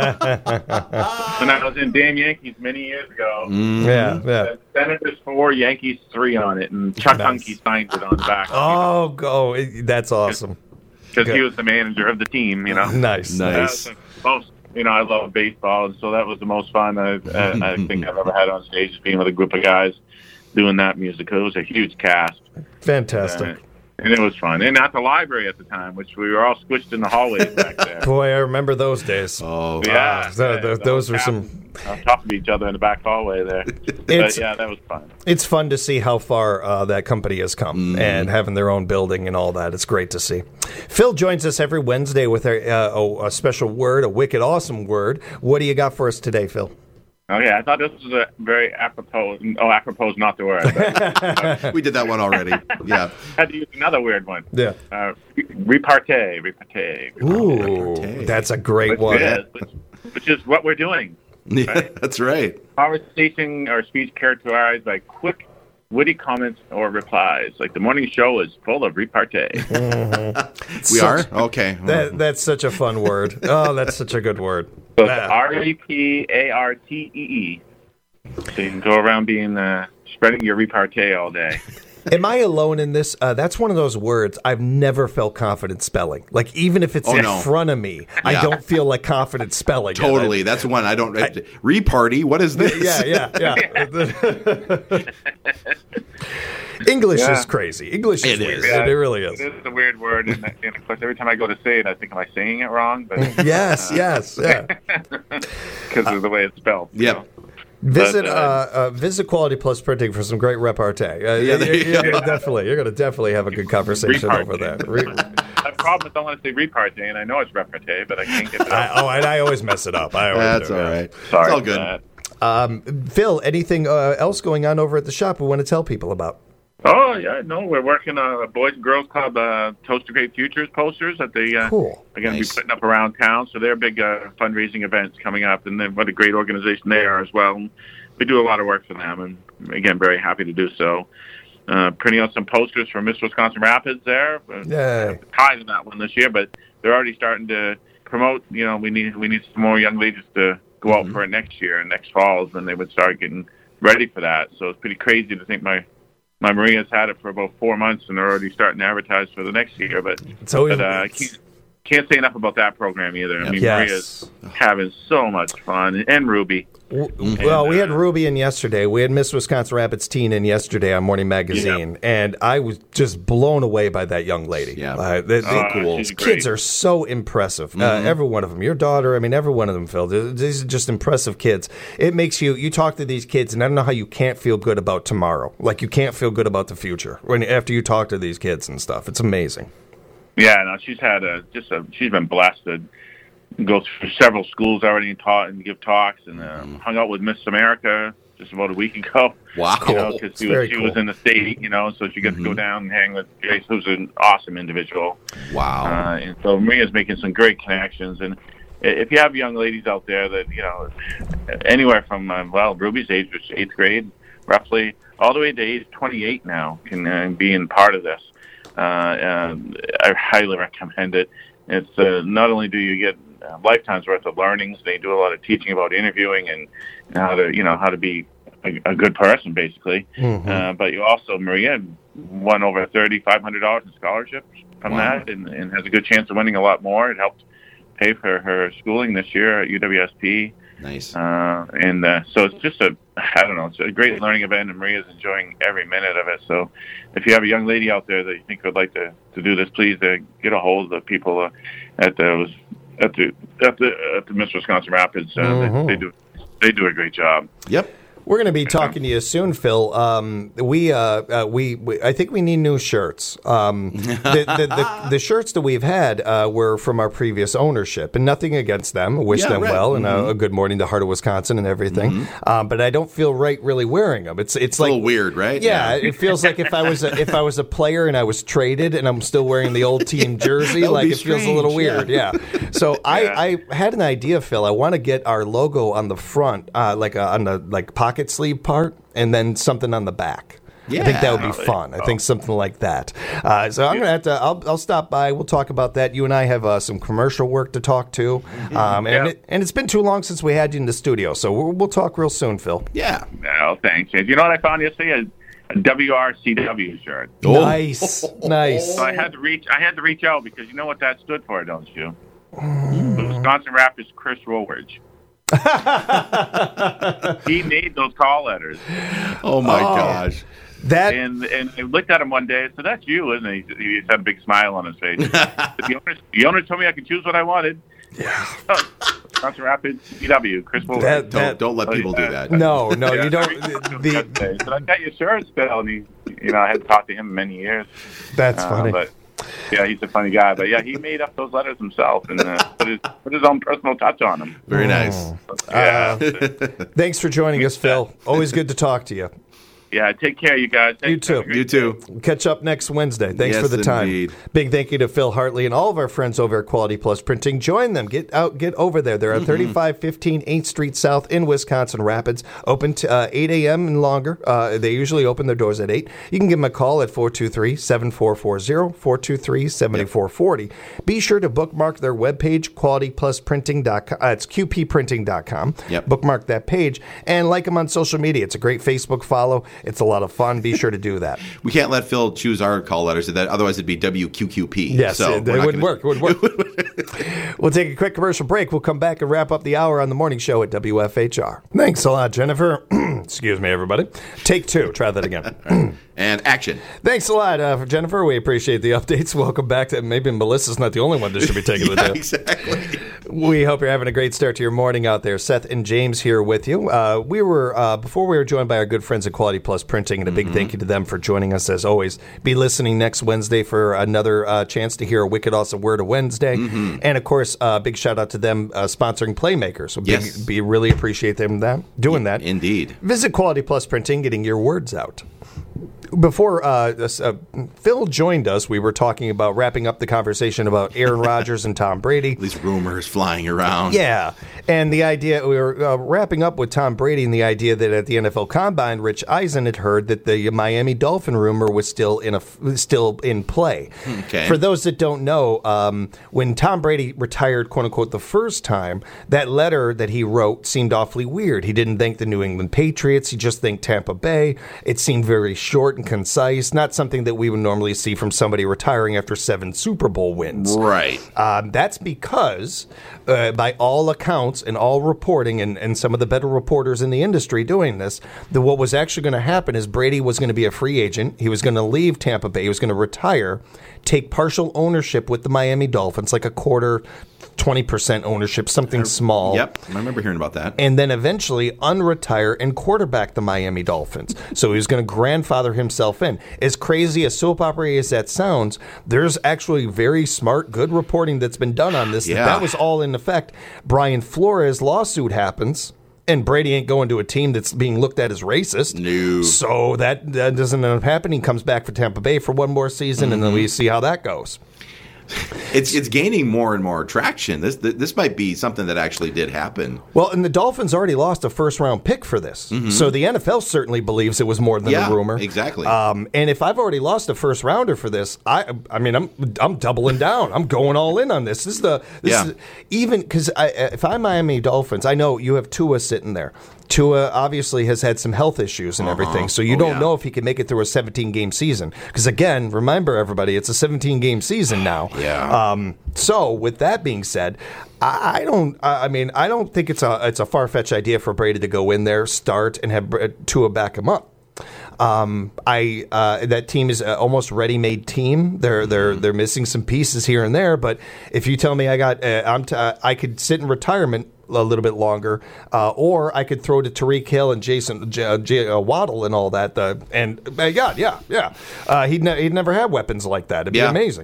I was in Damn Yankees many years ago, mm. yeah, yeah. Senators four, Yankees three on it, and Chuck nice. Hunke signed it on the back. Oh, go! That's awesome. Because he was the manager of the team, you know. Nice, nice. Most, you know, I love baseball, and so that was the most fun I, I, I think I've ever had on stage, is being with a group of guys doing that music. It was a huge cast. Fantastic. Uh, And it was fun. And at the library at the time, which we were all squished in the hallways back there. Boy, I remember those days. Oh, yeah. Uh, the, the, those were some... On top of each other in the back hallway there. But, yeah, that was fun. It's fun to see how far uh, that company has come mm. and having their own building and all that. It's great to see. Phil joins us every Wednesday with a, uh, a special word, a wicked awesome word. What do you got for us today, Phil? Okay, I thought this was a very apropos. Oh, apropos is not the word. But, uh, we did that one already. Yeah. Had to use another weird one. Yeah. Uh, repartee, repartee. repartee. Ooh, repartee. That's a great which one. Is, which, which is what we're doing. Yeah, right? That's right. Conversation or speech characterized by quick, witty comments or replies. Like the morning show is full of repartee. Mm-hmm. We such, are? Okay. That, that's such a fun word. Oh, that's such a good word. So it's R E P A R T E E. So you can go around being uh, spreading your repartee all day. Am I alone in this? Uh, that's one of those words I've never felt confident spelling. Like, even if it's Oh, in no. front of me, I Yeah. don't feel like confident spelling it. Totally. That's one I don't. I, Reparty. What is this? Yeah, yeah, yeah. English Yeah. is crazy. English is It weird. is. It, it really is. It is a weird word, and, and of course, every time I go to say it, I think, am I saying it wrong? But Yes, yes, yeah. because of the way it's spelled. you Yep. know. Visit But, uh, uh, uh, visit Quality Plus Printing for some great repartee. Uh, Yeah, you're, there you you're go. gonna definitely, you're gonna definitely have a good conversation Repartee. over that. Re- I have a problem with I want to say repartee, and I know it's repartee, but I can't get it I, out. oh, and I always mess it up. I always That's do, all yeah. right. Sorry It's all for good. that. Um, Phil, anything uh, else going on over at the shop we want to tell people about? Oh yeah, no, we're working on a Boys and Girls Club uh, Toast to Great Futures posters that they uh, Cool. are going to Nice. be putting up around town. So they're big uh, fundraising events coming up, and then what a great organization they are as well. We do a lot of work for them, and again, very happy to do so. Uh, printing out some posters for Miss Wisconsin Rapids there. Uh, Yay. Tied in that one this year, but they're already starting to promote. You know, we need we need some more young ladies to go out for it next year and next fall is when they would start getting ready for that. So it's pretty crazy to think my my Maria's had it for about four months and they're already starting to advertise for the next year. But It's always but uh, I can't, can't say enough about that program either. I mean, Yes. Maria's having so much fun, and Ruby. W- Well, we had Ruby in yesterday. We had Miss Wisconsin Rapids teen in yesterday on Morning Magazine, and I was just blown away by that young lady. Yeah. Uh, they, they- Uh, cool. she's kids great. are so impressive. Uh, every one of them. Your daughter, I mean, every one of them, Phil. Th- These are just impressive kids. It makes you, you talk to these kids, and I don't know how you can't feel good about tomorrow. Like, you can't feel good about the future when after you talk to these kids and stuff. It's amazing. Yeah, no, she's had a just a she's been blessed to go through several schools already and taught and give talks, and um, hung out with Miss America just about a week ago. Wow. You know, because she, Very was, she cool. was in the state, you know, so she got to go down and hang with Grace, who's an awesome individual. Wow. Uh, and so Maria's making some great connections. And if you have young ladies out there that, you know, anywhere from, uh, well, Ruby's age, which is eighth grade, roughly, all the way to age twenty-eight now, can uh, be in part of this. Uh, uh, I highly recommend it. It's uh, not only do you get uh, lifetime's worth of learnings, they do a lot of teaching about interviewing and, and how to, you know, how to be a, a good person, basically. Mm-hmm. Uh, but you also, Maria, won over thirty five hundred dollars in scholarships from Wow. that, and, and has a good chance of winning a lot more. It helped pay for her schooling this year at U W S P. Nice. Uh, and uh, so it's just a, I don't know, it's a great learning event, and Maria's enjoying every minute of it. So if you have a young lady out there that you think would like to, to do this, please uh, get a hold of the people uh, at the at the at the at the Miss Wisconsin Rapids. Uh, Mhm. they, they do they do a great job. Yep. We're going to be talking to you soon, Phil. Um, we, uh, uh, we, we, I think we need new shirts. Um, the, the, the, the shirts that we've had uh, were from our previous ownership, and nothing against them. I wish Yeah, them right. well, and Mhm. a, a good morning to Heart of Wisconsin and everything. Um, but I don't feel right really wearing them. It's, it's, It's like a little weird, right? Yeah, it feels like if I was a, if I was a player and I was traded and I'm still wearing the old team jersey, That would like be it feels a little strange, weird. Yeah. So Yeah. I, I had an idea, Phil. I want to get our logo on the front, uh, like uh, on the like pocket sleeve part, and then something on the back. I think that would be Yeah. fun. I think something like that. Uh, so I'm gonna have to. I'll, I'll stop by. We'll talk about that. You and I have uh, some commercial work to talk to, um, and Yeah. it, and it's been too long since we had you in the studio. So we'll, we'll talk real soon, Phil. Yeah. No, thanks. And you know what I found yesterday? A, a W R C W shirt. Oh. Nice, nice. So I had to reach. I had to reach out because you know what that stood for, don't you? The Wisconsin Rapids Chris Woolridge. He made those call letters, Oh my gosh. That and and I looked at him one day and said, "That's you, isn't it?" He, he had a big smile on his face. the, owner, the owner told me I could choose what I wanted. Yeah. Wisconsin Rapids C W Chris Woolridge. That- Don't don't let people do that. no, no, Yeah, you I don't. reached out to him The, yesterday. I said, I got your shirt, Bill, and he, you know, I hadn't talked to him in many years. that's Uh, funny. But yeah, he's a funny guy. But yeah, he made up those letters himself and uh, put his put his own personal touch on them. Very nice. Yeah, Thanks for joining us, Phil. Always good to talk to you. yeah. Take care, you guys. You Thanks. Have a too. great You too. We'll catch up next Wednesday. Thanks Yes, for the time. indeed. Big thank you to Phil Hartley and all of our friends over at Quality Plus Printing. Join them. Get out, get over there. They're at thirty-five fifteen eighth Street South in Wisconsin Rapids. Open to uh, eight a.m. and longer. Uh, they usually open their doors at eight. You can give them a call at four two three, seven four four zero, four two three, seven four four zero. Be sure to bookmark their webpage, quality plus printing dot com. Uh, it's q p printing dot com. Yep. Bookmark that page and like them on social media. It's a great Facebook follow. It's a lot of fun. Be sure to do that. We can't let Phil choose our call letters. That otherwise it'd be W Q Q P. Yes, so it, it wouldn't work. It wouldn't work. We'll take a quick commercial break. We'll come back and wrap up the hour on the morning show at W F H R. Thanks a lot, Jennifer. Excuse me, everybody. Take two. Try that again. And action. Thanks a lot, uh, for Jennifer. We appreciate the updates. Welcome back. To maybe Melissa's not the only one that should be taking yeah, the day. Exactly. We hope you're having a great start to your morning out there. Seth and James here with you. Uh, we were uh, before we were joined by our good friends at Quality Plus Printing, and a big mm-hmm. thank you to them for joining us as always. Be listening next Wednesday for another uh, chance to hear a wicked awesome word of Wednesday, mm-hmm. and of course, uh, big shout out to them uh, sponsoring Playmakers. So yes. big, be really appreciate them that doing that. Indeed. Visit Quality Plus Printing, getting your words out. Before uh, this, uh, Phil joined us, we were talking about wrapping up the conversation about Aaron Rodgers and Tom Brady. These rumors flying around. Yeah, and the idea, we were uh, wrapping up with Tom Brady and the idea that at the N F L Combine, Rich Eisen had heard that the Miami Dolphin rumor was still in a still in play. Okay. For those that don't know, um, when Tom Brady retired, quote unquote, the first time, that letter that he wrote seemed awfully weird. He didn't thank the New England Patriots. He just thanked Tampa Bay. It seemed very short and concise, not something that we would normally see from somebody retiring after seven Super Bowl wins. Right. Um, that's because, uh, by all accounts and all reporting, and, and some of the better reporters in the industry doing this, that what was actually going to happen is Brady was going to be a free agent. He was going to leave Tampa Bay. He was going to retire, take partial ownership with the Miami Dolphins, like a quarter, twenty percent ownership, something small. Yep, I remember hearing about that. And then eventually unretire and quarterback the Miami Dolphins. So he was going to grandfather himself in. As crazy as soap opera as that sounds, there's actually very smart, good reporting that's been done on this. Yeah. That, that was all in effect. Brian Flores' lawsuit happens. And Brady ain't going to a team that's being looked at as racist. No. So that, that doesn't end up happening. He comes back for Tampa Bay for one more season, mm-hmm. and then we see how that goes. It's it's gaining more and more traction. This this might be something that actually did happen. Well, and the Dolphins already lost a first-round pick for this. Mm-hmm. So the N F L certainly believes it was more than yeah, a rumor. Exactly. Um, and if I've already lost a first-rounder for this, I I mean, I'm I'm doubling down. I'm going all in on this. This is the this yeah. is, even because if I'm Miami Dolphins, I know you have Tua sitting there. Tua obviously has had some health issues and uh-huh. everything, so you oh, don't yeah. know if he can make it through a seventeen-game season. Because, again, remember, everybody, it's a seventeen-game season now. Yeah. Um, so, with that being said, I, I don't. I mean, I don't think it's a it's a far-fetched idea for Brady to go in there, start, and have Tua back him up. Um, I uh, that team is an almost ready-made team. They're they're they're missing some pieces here and there, but if you tell me I got uh, I'm t- I could sit in retirement a little bit longer, uh, or I could throw to Tyreek Hill and Jason J- J- uh, Waddle and all that. Uh, and my God, yeah, yeah, uh, he'd ne- he'd never had weapons like that. It'd be yeah. amazing.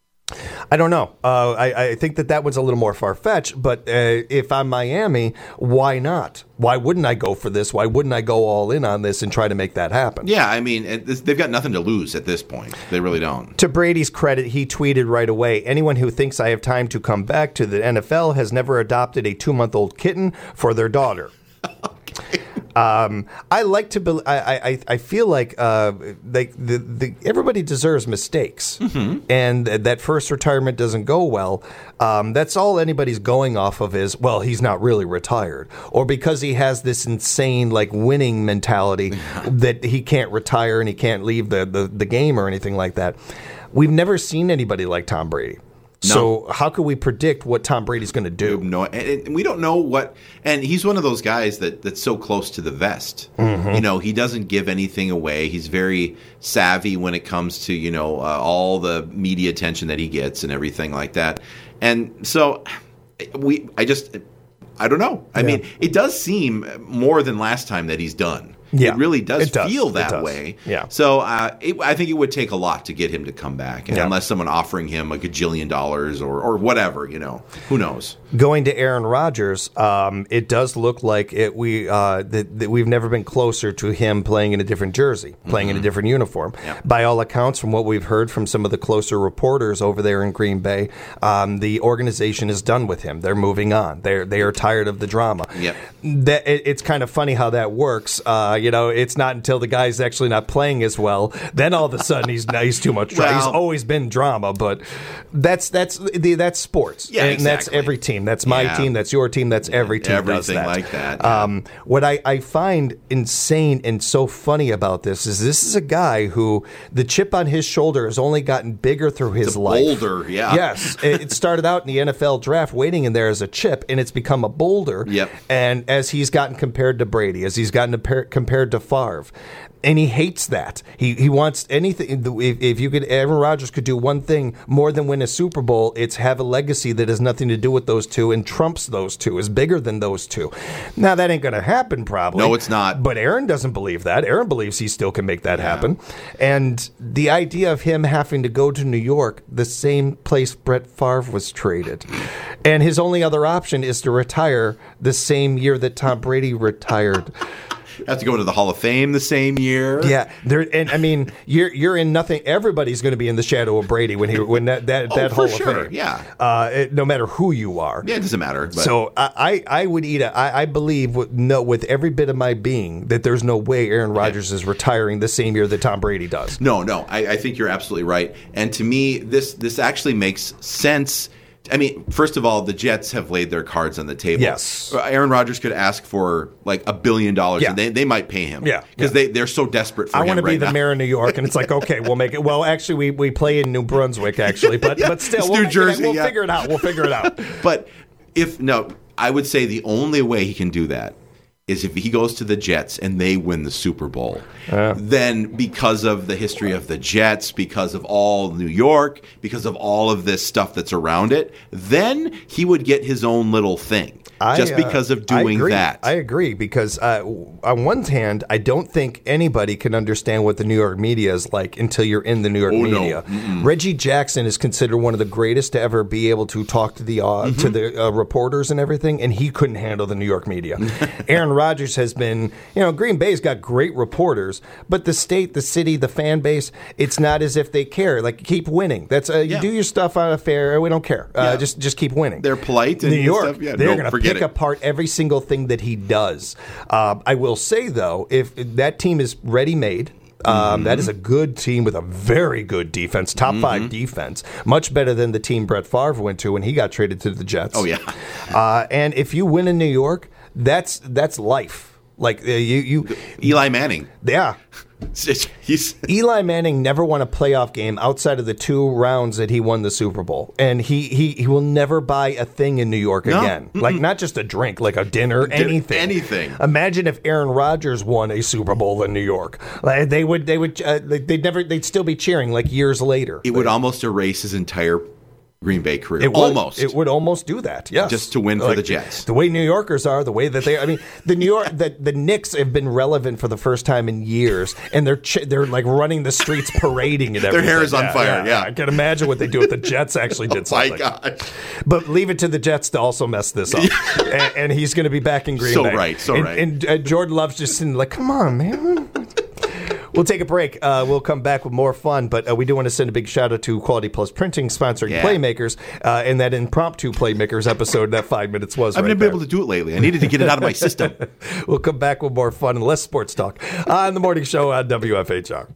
I don't know. Uh, I, I think that that one's a little more far-fetched, but uh, if I'm Miami, why not? Why wouldn't I go for this? Why wouldn't I go all in on this and try to make that happen? Yeah, I mean, it, this, they've got nothing to lose at this point. They really don't. To Brady's credit, he tweeted right away, anyone who thinks I have time to come back to the N F L has never adopted a two-month-old kitten for their daughter. Okay. Um, I like to. Be, I, I I feel like uh, they, the the everybody deserves mistakes, mm-hmm. and that first retirement doesn't go well. Um, that's all anybody's going off of is, well, he's not really retired, or because he has this insane like winning mentality that he can't retire and he can't leave the, the, the game or anything like that. We've never seen anybody like Tom Brady. No. So how could we predict what Tom Brady's going to do? No, and we don't know what. And he's one of those guys that, that's so close to the vest. Mm-hmm. You know, he doesn't give anything away. He's very savvy when it comes to, you know, uh, all the media attention that he gets and everything like that. And so we, I just, I don't know. I yeah. mean, it does seem more than last time that he's done. Yeah, it really does, it does. feel It that does. way. Yeah. So uh, it, I think it would take a lot to get him to come back, and yeah. unless someone offering him a gajillion dollars or, or whatever, you know, who knows? Going to Aaron Rodgers, um, it does look like it. We uh, that, that we've never been closer to him playing in a different jersey, playing mm-hmm. in a different uniform. Yeah. By all accounts, from what we've heard from some of the closer reporters over there in Green Bay, um, the organization is done with him. They're moving on. They're they are tired of the drama. Yep. That it, it's kind of funny how that works. Uh, you know, it's not until the guy's actually not playing as well, then all of a sudden he's he's too much drama. Well, he's always been drama, but that's that's the that's sports. Yeah, and exactly. that's every team. That's my Yeah. team. That's your team. That's every team. Everything does that. like that. Yeah. Um, what I, I find insane and so funny about this is this is a guy who the chip on his shoulder has only gotten bigger through his It's a life. boulder, yeah. Yes, it it started out in the N F L draft waiting in there as a chip, and it's become a boulder. Yep. And as he's gotten compared to Brady, as he's gotten compar- compared to Favre, and he hates that. He he wants anything. If, if you could, Aaron Rodgers could do one thing more than win a Super Bowl, it's have a legacy that has nothing to do with those two and trumps those two, is bigger than those two. Now that ain't going to happen, probably. No, it's not. But Aaron doesn't believe that. Aaron believes he still can make that happen. And the idea of him having to go to New York, the same place Brett Favre was traded, and his only other option is to retire the same year that Tom Brady retired. Have to go to the Hall of Fame the same year. Yeah, there, and I mean, you're you're in nothing. Everybody's going to be in the shadow of Brady when he when that that, Oh, that for Hall sure, of Fame. yeah. uh, it, no matter who you are. Yeah, it doesn't matter. But. So I, I I would eat it. I, I believe with, no with every bit of my being that there's no way Aaron Rodgers is retiring the same year that Tom Brady does. No, no, I, I think you're absolutely right. And to me, this this actually makes sense. I mean, first of all, the Jets have laid their cards on the table. Yes. Aaron Rodgers could ask for like a billion dollars, Yeah. and they, they might pay him. Yeah. Because Yeah. they, they're so desperate for I him want to be right the now. mayor of New York, and it's like, okay, we'll make it. Well, actually, we, we play in New Brunswick, actually, but Yeah, but still, it's we'll, New make Jersey, it, we'll yeah. figure it out. We'll figure it out. But if, no, I would say the only way he can do that is if he goes to the Jets and they win the Super Bowl. Uh. Then because of the history of the Jets, because of all New York, because of all of this stuff that's around it, then he would get his own little thing. I, just uh, because of I doing agree. that. I agree because uh, on one hand, I don't think anybody can understand what the New York media is like until you're in the New York Oh, no. media. Reggie Jackson is considered one of the greatest to ever be able to talk to the uh, Mm-hmm. to the uh, reporters and everything, and he couldn't handle the New York media. Aaron Rodgers has been, you know, Green Bay's got great reporters, but the state, the city, the fan base, it's not as if they care. Like, keep winning. That's uh, you Yeah. do your stuff on a fair. We don't care. Uh, Yeah. Just just keep winning. They're polite and New York. stuff. Yeah, they're no, going to forget pick it. apart every single thing that he does. Uh, I will say, though, if that team is ready-made, um, Mm-hmm. that is a good team with a very good defense, top five defense, much better than the team Brett Favre went to when he got traded to the Jets. Oh, yeah. Uh, and if you win in New York, that's that's life. Like uh, you, you, Eli Manning. yeah. He's Eli Manning never won a playoff game outside of the two rounds that he won the Super Bowl, and he he, he will never buy a thing in New York No. again. Like, not just a drink, like a dinner, anything. anything. Imagine if Aaron Rodgers won a Super Bowl in New York. Like, they would they would uh, they'd never they'd still be cheering like years later. it would almost erase his entire Green Bay career. It would, almost. It would almost do that, yes. Just to win for the Jets. The way New Yorkers are, the way that they, I mean, the New York, the, the Knicks have been relevant for the first time in years, and they're ch- they're like running the streets, parading and everything. hair is on fire, yeah. I can imagine what they do if the Jets actually did Oh, my something. God. But leave it to the Jets to also mess this up, and, and he's going to be back in Green So Bay. right, so and, right. And uh, Jordan Love's just sitting like, come on, man. We'll take a break. Uh, we'll come back with more fun, but uh, we do want to send a big shout out to Quality Plus Printing, sponsoring Yeah. Playmakers, uh, and that impromptu Playmakers episode that five minutes was. I haven't right been there. able to do it lately. I needed to get it out of my system. We'll come back with more fun and less sports talk on the morning show on W F H R.